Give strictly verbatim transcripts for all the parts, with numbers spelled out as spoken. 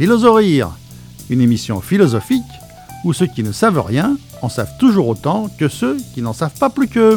Philosorire, une émission philosophique où ceux qui ne savent rien en savent toujours autant que ceux qui n'en savent pas plus qu'eux.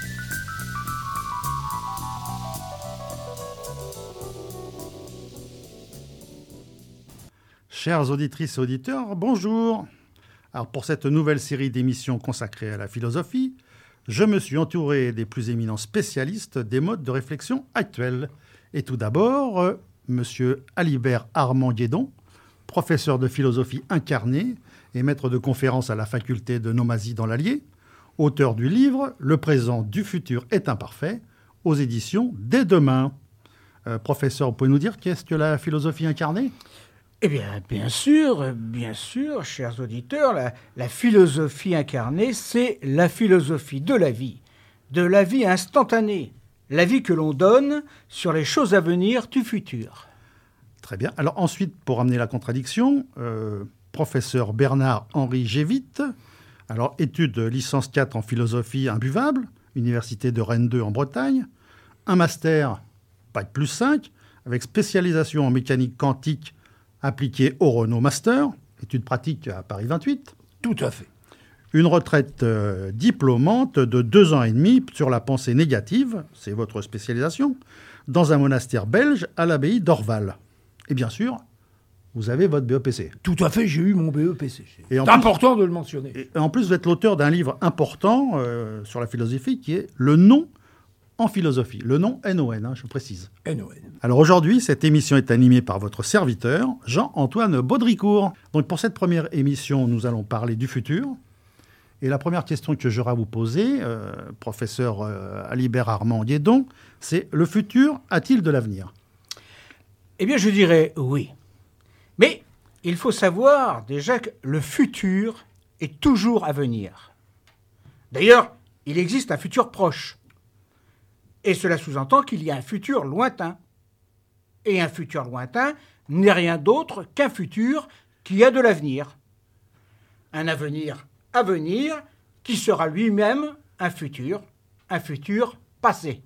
Chères auditrices et auditeurs, bonjour. Alors pour cette nouvelle série d'émissions consacrée à la philosophie, je me suis entouré des plus éminents spécialistes des modes de réflexion actuels. Et tout d'abord, euh, Monsieur Alibert Armand-Guédon, professeur de philosophie incarné et maître de conférences à la faculté de Nomasie dans l'Allier, auteur du livre « Le présent du futur est imparfait » aux éditions Dès demain. Euh, professeur, vous pouvez nous dire qu'est-ce que la philosophie incarnée ? Eh bien, bien sûr, bien sûr, chers auditeurs, la, la philosophie incarnée, c'est la philosophie de la vie, de la vie instantanée, la vie que l'on donne sur les choses à venir du futur. Très bien. Alors ensuite, pour amener la contradiction, euh, professeur Bernard-Henri Gévite, alors études licence quatre en philosophie imbuvable, Université de Rennes deux en Bretagne, un master, bac plus cinq, avec spécialisation en mécanique quantique appliquée au Renault Master, études pratiques à Paris vingt-huit. Tout à fait. Une retraite euh, diplômante de deux ans et demi sur la pensée négative, c'est votre spécialisation, dans un monastère belge à l'abbaye d'Orval. Et bien sûr, vous avez votre B E P C. Tout à fait, j'ai eu mon B E P C. Et C'est en plus, important de le mentionner. Et en plus, vous êtes l'auteur d'un livre important euh, sur la philosophie qui est « Le nom en philosophie ». Le nom N O N, hein, je précise. N O N. Alors aujourd'hui, cette émission est animée par votre serviteur, Jean-Antoine Baudricourt. Donc pour cette première émission, nous allons parler du futur. Et la première question que j'aurai à vous poser, euh, professeur euh, Alibert Armand-Guédon, c'est « Le futur a-t-il de l'avenir » ? Eh bien, je dirais oui. Mais il faut savoir déjà que le futur est toujours à venir. D'ailleurs, il existe un futur proche. Et cela sous-entend qu'il y a un futur lointain. Et un futur lointain n'est rien d'autre qu'un futur qui a de l'avenir. Un avenir à venir qui sera lui-même un futur, un futur passé.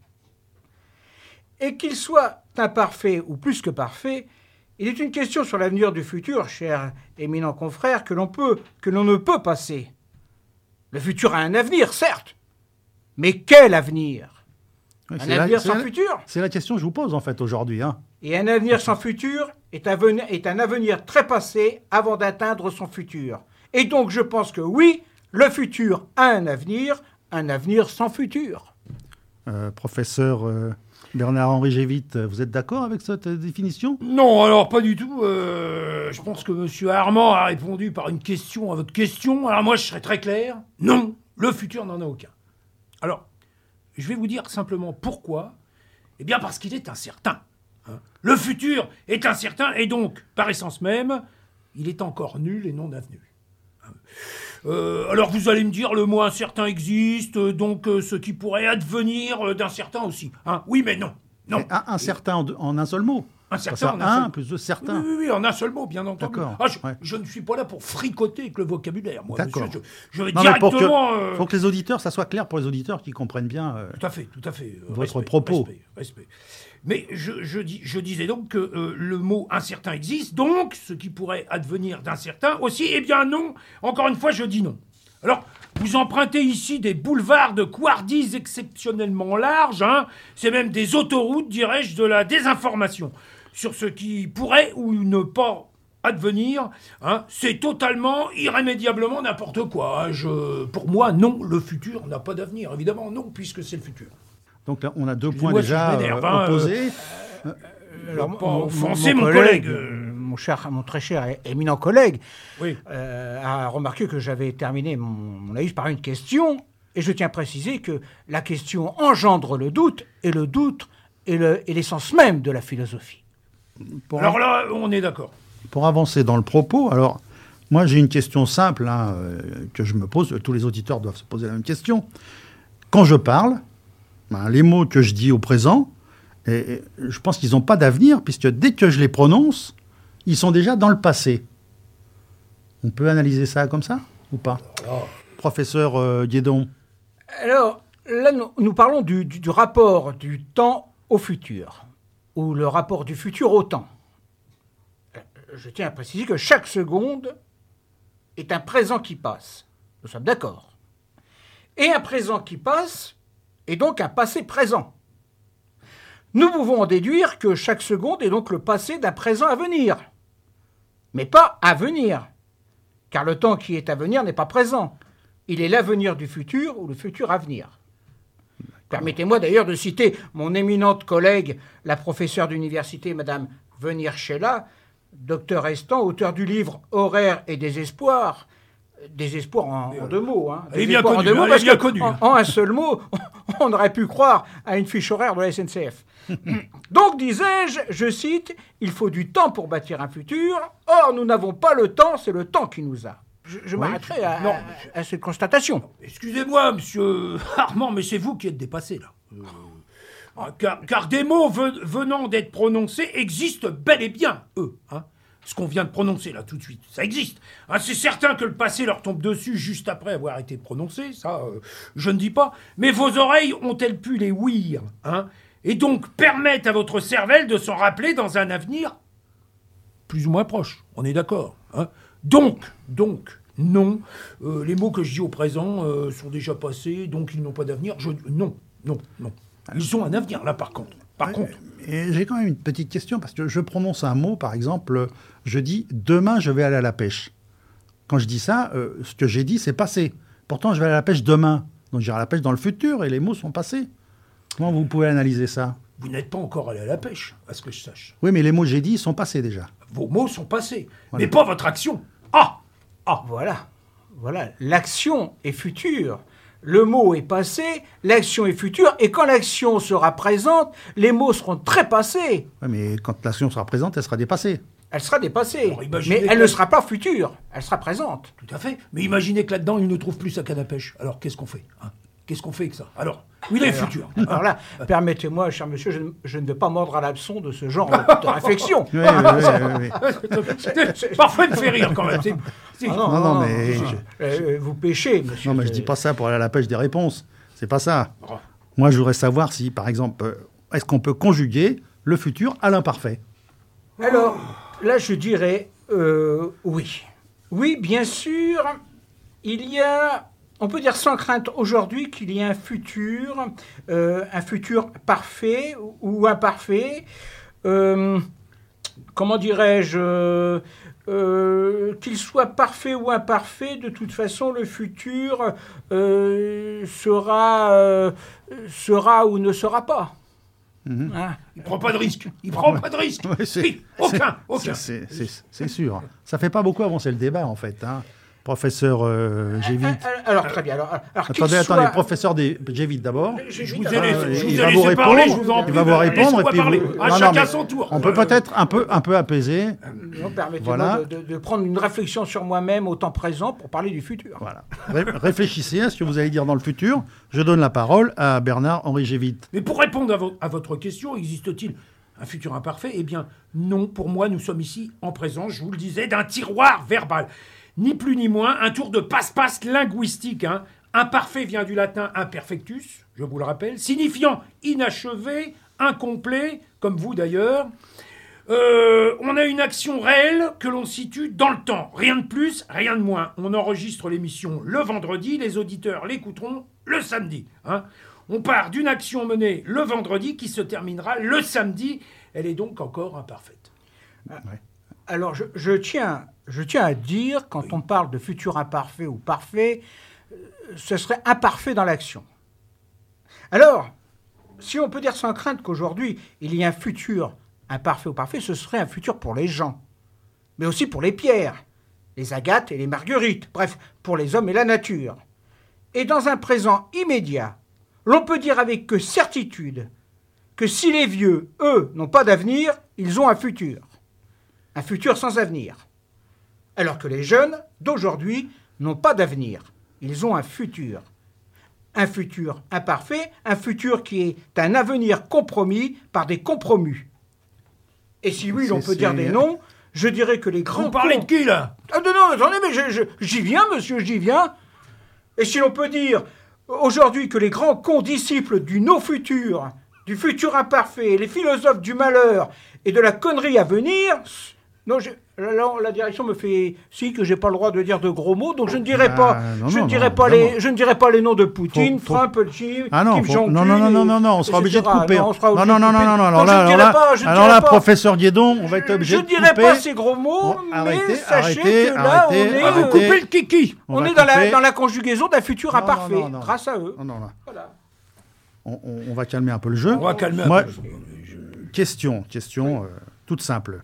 Et qu'il soit imparfait ou plus que parfait, il est une question sur l'avenir du futur, cher éminent confrère, que l'on peut, que l'on ne peut passer. Le futur a un avenir, certes, mais quel avenir ? Oui, Un c'est la- avenir c'est sans la- futur ? C'est la question que je vous pose en fait aujourd'hui. Hein. Et un avenir sans futur est un, ven- est un avenir très passé avant d'atteindre son futur. Et donc je pense que oui, le futur a un avenir, un avenir sans futur. Euh, professeur euh, Bernard-Henri Gévite, vous êtes d'accord avec cette euh, définition ? Non, alors pas du tout. Euh, je pense que M. Armand a répondu par une question à votre question. Alors moi, je serais très clair. Non, le futur n'en a aucun. Alors, je vais vous dire simplement pourquoi. Eh bien parce qu'il est incertain. Hein. Le futur est incertain et donc, par essence même, il est encore nul et non avenu. Euh, alors vous allez me dire, le mot incertain existe, euh, donc euh, ce qui pourrait advenir euh, d'incertain aussi. Hein. Oui, mais non. non. Un, incertain en, en un seul mot. Incertain Ça, en un un seul- plus de Oui, certain. oui, oui, en un seul mot, bien entendu. D'accord, Ah, je, ouais. je ne suis pas là pour fricoter avec le vocabulaire, moi, D'accord. monsieur. Je, je vais Non, mais pour que, directement... euh, faut que les auditeurs, ça soit clair pour les auditeurs qui comprennent bien. euh, Tout à fait, tout à fait. euh, Votre respect, propos. Respect, respect. Mais je, je, dis, je disais donc que euh, le mot incertain existe, donc ce qui pourrait advenir d'incertain aussi, eh bien non, encore une fois, je dis non. Alors, vous empruntez ici des boulevards de couardise exceptionnellement larges, hein, c'est même des autoroutes, dirais-je, de la désinformation. Sur ce qui pourrait ou ne pas advenir, hein, c'est totalement, irrémédiablement n'importe quoi. hein. Je, pour moi, non, le futur n'a pas d'avenir. Évidemment, non, puisque c'est le futur. Donc là, on a deux points Excusez-moi si déjà je m'énerve, euh, hein, opposés. Alors, mon- pas mon- offenser mon mon collègue. euh, mon, cher, mon très cher et éminent collègue Oui. euh, a remarqué que j'avais terminé mon, mon avis par une question, et je tiens à préciser que la question engendre le doute, et le doute est, le, est l'essence même de la philosophie. Pour, Alors là, on est d'accord. pour avancer dans le propos, alors, moi j'ai une question simple hein, euh, que je me pose, tous les auditeurs doivent se poser la même question. Quand je parle, ben, les mots que je dis au présent, et, et je pense qu'ils n'ont pas d'avenir, puisque dès que je les prononce, ils sont déjà dans le passé. On peut analyser ça comme ça ou pas ? Alors, Professeur euh, Guédon. Alors, là, nous, nous parlons du, du, du rapport du temps au futur, ou le rapport du futur au temps. je tiens à préciser que chaque seconde est un présent qui passe. Nous sommes d'accord. Et un présent qui passe est donc un passé présent. Nous pouvons en déduire que chaque seconde est donc le passé d'un présent à venir, mais pas à venir, car le temps qui est à venir n'est pas présent. Il est l'avenir du futur ou le futur à venir. Permettez-moi d'ailleurs de citer mon éminente collègue, la professeure d'université, Madame Venir-Sheila, docteur restant, auteur du livre « Horaire et désespoir », désespoir en, en deux mots. Hein. Elle est bien connue, mots, elle est bien connue. En, en un seul mot, on aurait pu croire à une fiche horaire de la S N C F. Donc, disais-je, je cite, « Il faut du temps pour bâtir un futur. Or, nous n'avons pas le temps, c'est le temps qui nous a. » Je, je oui, m'arrêterai à, non, à, à cette constatation. Excusez-moi, monsieur Armand, mais c'est vous qui êtes dépassé, là. Euh, car, car des mots ve- venant d'être prononcés existent bel et bien, eux. Hein. Ce qu'on vient de prononcer, là, tout de suite, ça existe. Hein, c'est certain que le passé leur tombe dessus juste après avoir été prononcé, ça, euh, je ne dis pas. Mais vos oreilles ont-elles pu les ouïr, hein, et donc permettent à votre cervelle de s'en rappeler dans un avenir plus ou moins proche, on est d'accord, hein. Donc, donc, non, euh, les mots que je dis au présent euh, sont déjà passés, donc ils n'ont pas d'avenir. Je, non, non, non. Ils ont un avenir, là, par contre. Par ouais, contre. Et j'ai quand même une petite question, parce que je prononce un mot, par exemple, je dis « demain, je vais aller à la pêche ». Quand je dis ça, euh, ce que j'ai dit, c'est passé. Pourtant, je vais aller à la pêche demain. Donc, j'irai à la pêche dans le futur, et les mots sont passés. Comment vous pouvez analyser ça ? Vous n'êtes pas encore allé à la pêche, à ce que je sache. Oui, mais les mots que j'ai dit, ils sont passés déjà. Vos mots sont passés, voilà. Mais pas votre action. Ah Ah, voilà. Voilà. L'action est future. Le mot est passé, l'action est future, et quand l'action sera présente, les mots seront très passés. Oui, mais quand l'action sera présente, elle sera dépassée. Elle sera dépassée, mais elle ne sera pas future, elle sera présente. Tout à fait. Mais imaginez que là-dedans, il ne trouve plus sa canne à pêche. Alors, qu'est-ce qu'on fait, hein? Qu'est-ce qu'on fait avec ça? Alors, où il est alors, futur? Alors là, permettez-moi, cher monsieur, je ne, je ne vais pas mordre à l'hameçon de ce genre de, de réflexion. Oui, oui, oui, oui. Parfois, il me fait rire quand même. C'est, c'est... Ah non, non, non, non, mais... Je... Euh, vous péchez, monsieur. Non, mais je dis pas ça pour aller à la pêche des réponses. C'est pas ça. Oh. Moi, je voudrais savoir si, par exemple, est-ce qu'on peut conjuguer le futur à l'imparfait? Alors, là, je dirais euh, oui. Oui, bien sûr, il y a... On peut dire sans crainte aujourd'hui qu'il y a un futur, euh, un futur parfait ou, ou imparfait. Euh, comment dirais-je euh, qu'il soit parfait ou imparfait, de toute façon, le futur euh, sera, euh, sera ou ne sera pas. Mmh. Hein? Il prend pas de risque. Il prend pas de risque. Ouais, c'est, oui, aucun, aucun. C'est, c'est, c'est, c'est sûr. Ça fait pas beaucoup avancer le débat, en fait, hein. Professeur euh, Gévit. Alors, très bien. Alors, alors, attendez, attendez, soit... professeur des... Gévit d'abord. Je, je vous ai laissé, il va vous répondre. Parler, je vous en il va vous répondre. Et puis vous... À non, chacun non, son tour. On peut peut-être un peu, un peu apaiser. Non, permettez-moi voilà. de, de, de prendre une réflexion sur moi-même au temps présent pour parler du futur. Voilà. Ré- réfléchissez à ce que vous allez dire dans le futur. Je donne la parole à Bernard-Henri Gévit. Mais pour répondre à, vo- à votre question, existe-t-il un futur imparfait? Eh bien, non. Pour moi, nous sommes ici en présence, je vous le disais, d'un tiroir verbal. Ni plus ni moins, un tour de passe-passe linguistique. Hein. Imparfait vient du latin imperfectus, je vous le rappelle, signifiant inachevé, incomplet, comme vous d'ailleurs. Euh, on a une action réelle que l'on situe dans le temps. Rien de plus, rien de moins. On enregistre l'émission le vendredi, les auditeurs l'écouteront le samedi. Hein. On part d'une action menée le vendredi qui se terminera le samedi. Elle est donc encore imparfaite. Ouais. Alors, je, je, tiens, je tiens à dire, quand oui. on parle de futur imparfait ou parfait, euh, ce serait imparfait dans l'action. Alors, si on peut dire sans crainte qu'aujourd'hui, il y a un futur imparfait ou parfait, ce serait un futur pour les gens, mais aussi pour les pierres, les agates et les marguerites, bref, pour les hommes et la nature. Et dans un présent immédiat, l'on peut dire avec que certitude que si les vieux, eux, n'ont pas d'avenir, ils ont un futur. Un futur sans avenir. Alors que les jeunes d'aujourd'hui n'ont pas d'avenir. Ils ont un futur. Un futur imparfait, un futur qui est un avenir compromis par des compromis. Et si oui, c'est, l'on peut c'est... dire des noms, je dirais que les grands... Vous parlez de qui, là? Ah non, non, attendez, mais je, je, j'y viens, monsieur, j'y viens. Et si l'on peut dire aujourd'hui que les grands condisciples du no-futur, du futur imparfait, les philosophes du malheur et de la connerie à venir... Non, je, Là, là, la direction me fait si que j'ai pas le droit de dire de gros mots, donc je ne dirai Ah, pas, non, je non, ne dirai non, pas non, les, non. je ne dirai pas les noms de Poutine, Faut- faut- Trump, Xi, Ah non, Kim faut- Jong-un. non, non, non, non, non, non, on sera et obligé de cetera. couper. Non, on sera Non, obligé non, de non, non, couper. non, non, alors Donc, je là, ne alors dirai là, pas, je ne alors dirai là, pas. professeur Guédon, on va être Je obligé ne de dirai couper. pas ces gros mots, Bon, mais arrêtez, sachez arrêtez, que là, arrêtez, on est, arrêtez. euh, Coupez le kiki. On on va est dans la, couper. dans la conjugaison d'un futur Non, non, imparfait, non, non. grâce à eux. Non, non, non. Voilà. On, on- on va calmer un peu le jeu. On va calmer un Moi, peu. Question, question euh, toute simple.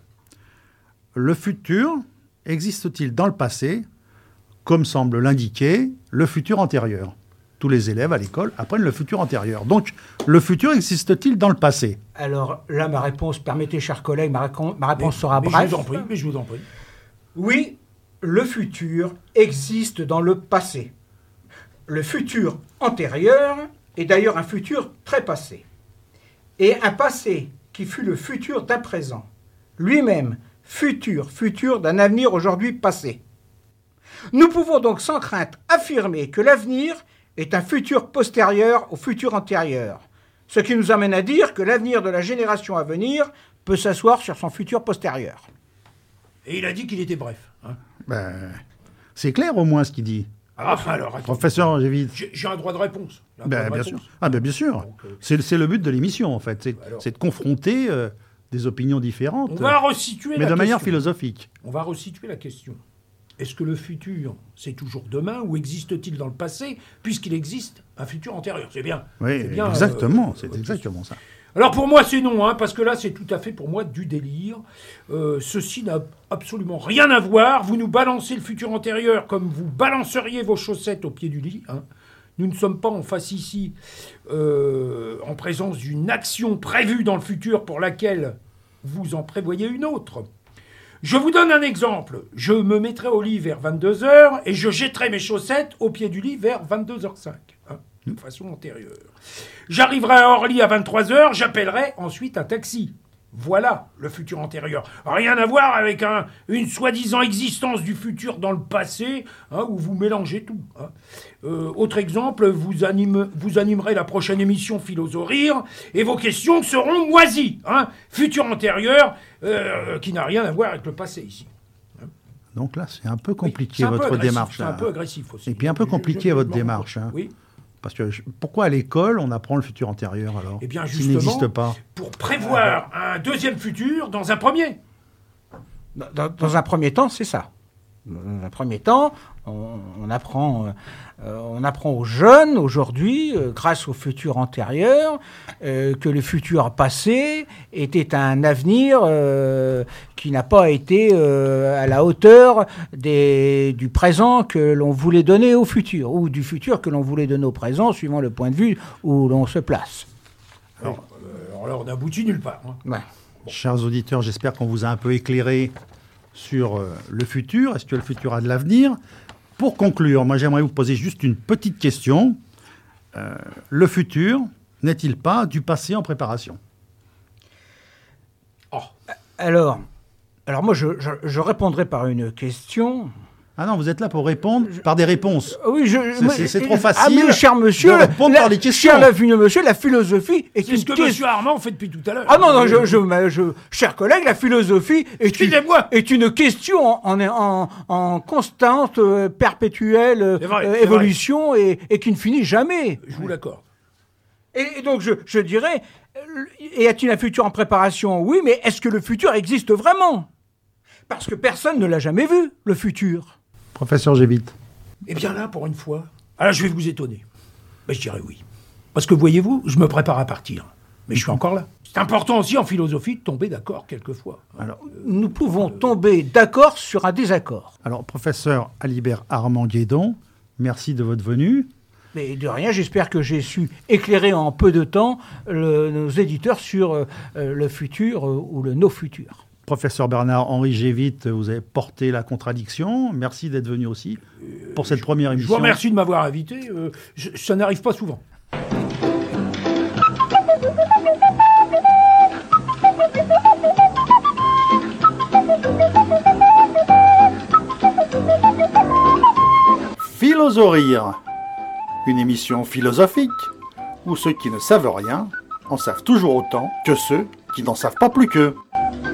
Le futur existe-t-il dans le passé, comme semble l'indiquer le futur antérieur? Tous les élèves à l'école apprennent le futur antérieur. Donc, le futur existe-t-il dans le passé? Alors là, ma réponse, permettez, chers collègues, ma, récon- ma réponse Mais- sera mais brève. Je vous en prie, mais je vous en prie. Oui, le futur existe dans le passé. Le futur antérieur est d'ailleurs un futur très passé. Et un passé qui fut le futur d'un présent. Lui-même, futur, futur d'un avenir aujourd'hui passé. Nous pouvons donc sans crainte affirmer que l'avenir est un futur postérieur au futur antérieur. Ce qui nous amène à dire que l'avenir de la génération à venir peut s'asseoir sur son futur postérieur. Et il a dit qu'il était bref. hein. Ben, c'est clair au moins ce qu'il dit. Ah, alors, attends. Professeur, j'ai vite. J'ai j'ai un droit de réponse. J'ai un droit Ben, de bien réponse. sûr. Ah ben bien sûr. Donc, euh, C'est c'est le but de l'émission en fait, c'est Alors. c'est de confronter euh, des opinions différentes, On va resituer mais la de manière question. philosophique. On va resituer la question. Est-ce que le futur, c'est toujours demain ou existe-t-il dans le passé, puisqu'il existe un futur antérieur? C'est bien. Oui, c'est bien, exactement, euh, c'est votre exactement ça. Alors pour moi c'est non, hein, parce que là c'est tout à fait pour moi du délire. Euh, ceci n'a absolument rien à voir. Vous nous balancez le futur antérieur comme vous balanceriez vos chaussettes au pied du lit. hein. Nous ne sommes pas en face ici euh, en présence d'une action prévue dans le futur pour laquelle vous en prévoyez une autre. Je vous donne un exemple. Je me mettrai au lit vers vingt-deux heures et je jetterai mes chaussettes au pied du lit vers vingt-deux heures cinq, hein, de façon antérieure. J'arriverai à Orly à vingt-trois heures, j'appellerai ensuite un taxi. Voilà le futur antérieur. Rien à voir avec un, une soi-disant existence du futur dans le passé, hein, où vous mélangez tout. hein. Euh, autre exemple, vous, anime, vous animerez la prochaine émission Philosophe-Rire, et vos questions seront moisies. Hein, futur antérieur, euh, qui n'a rien à voir avec le passé ici. Donc là, c'est un peu Oui, compliqué c'est un peu votre agressif, démarche. C'est là. un peu agressif aussi. Et puis un peu Je- compliqué je- votre je- démarche. hein. Oui. Parce que je- pourquoi à l'école on apprend le futur antérieur alors Eh bien, S'il justement, n'existe pas. pour prévoir un deuxième futur dans un premier. Dans, dans un premier temps, c'est ça. Dans un premier temps, on, on apprend, euh, on apprend aux jeunes aujourd'hui, euh, grâce au futur antérieur, euh, que le futur passé était un avenir euh, qui n'a pas été euh, à la hauteur des, du présent que l'on voulait donner au futur, ou du futur que l'on voulait donner au présent, suivant le point de vue où l'on se place. Alors, euh, alors là, on n'aboutit nulle part. hein. Ouais. Chers auditeurs, j'espère qu'on vous a un peu éclairé sur euh, le futur. Est-ce que le futur a de l'avenir? Pour conclure, moi j'aimerais vous poser juste une petite question. Euh, le futur n'est-il pas du passé en préparation? Oh, Alors, alors moi, je, je, je répondrai par une question. Ah non, vous êtes là pour répondre par des réponses. Oui, je, C'est- moi, c'est- c'est euh, trop Ah, facile mais cher monsieur, de répondre la, par des questions. Cher la- monsieur, la philosophie est c'est une ce que question. M. Armand fait depuis tout à l'heure. Ah non, non, je, je, mais je, cher collègue, la philosophie est une, Excusez-moi. est une question en, en, en, en constante, euh, perpétuelle euh, C'est vrai, euh, c'est évolution et, et qui ne finit jamais. Je vous l'accorde. Et, et donc, je, je dirais, euh, y a-t-il un futur en préparation? Oui, mais est-ce que le futur existe vraiment? Parce que personne ne l'a jamais vu, le futur. Professeur Gévit. Eh bien là, pour une fois, alors je vais vous étonner. Ben, je dirais oui. Parce que voyez-vous, je me prépare à partir. Mais je suis encore là. C'est important aussi en philosophie de tomber d'accord quelquefois. Alors, Nous pouvons tomber d'accord sur un désaccord. alors, professeur Alibert Armand Guédon, merci de votre venue. Mais de rien, j'espère que j'ai su éclairer en peu de temps le- nos éditeurs sur euh, le futur euh, ou le no-futur. Professeur Bernard-Henri Gévit, vous avez porté la contradiction. Merci d'être venu aussi pour cette première Je émission. vous remercie de m'avoir invité. euh, je- ça n'arrive pas souvent. Philosophe-Rire, une émission philosophique où ceux qui ne savent rien en savent toujours autant que ceux qui n'en savent pas plus qu'eux.